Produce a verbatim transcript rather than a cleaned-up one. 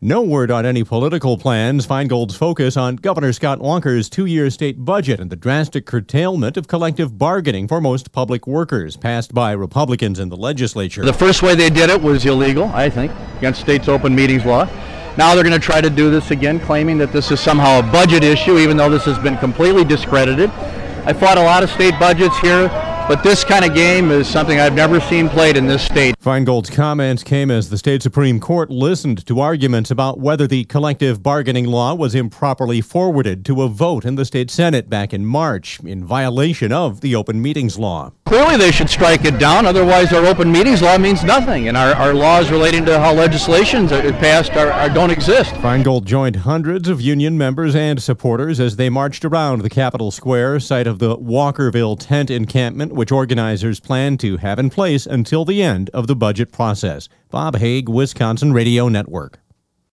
No word on any political plans. Feingold's focus on Governor Scott Walker's two-year state budget and the drastic curtailment of collective bargaining for most public workers, passed by Republicans in the legislature. The first way they did it was illegal, I think, against state's open meetings law. Now they're going to try to do this again, claiming that this is somehow a budget issue, even though this has been completely discredited. I fought a lot of state budgets here, but this kind of game is something I've never seen played in this state. Feingold's comments came as the state Supreme Court listened to arguments about whether the collective bargaining law was improperly forwarded to a vote in the state Senate back in March, in violation of the open meetings law. Clearly they should strike it down, otherwise our open meetings law means nothing, and our, our laws relating to how legislations are passed are, are, don't exist. Feingold joined hundreds of union members and supporters as they marched around the Capitol Square, site of the Walkerville tent encampment, which organizers plan to have in place until the end of the budget process. Bob Haig, Wisconsin Radio Network.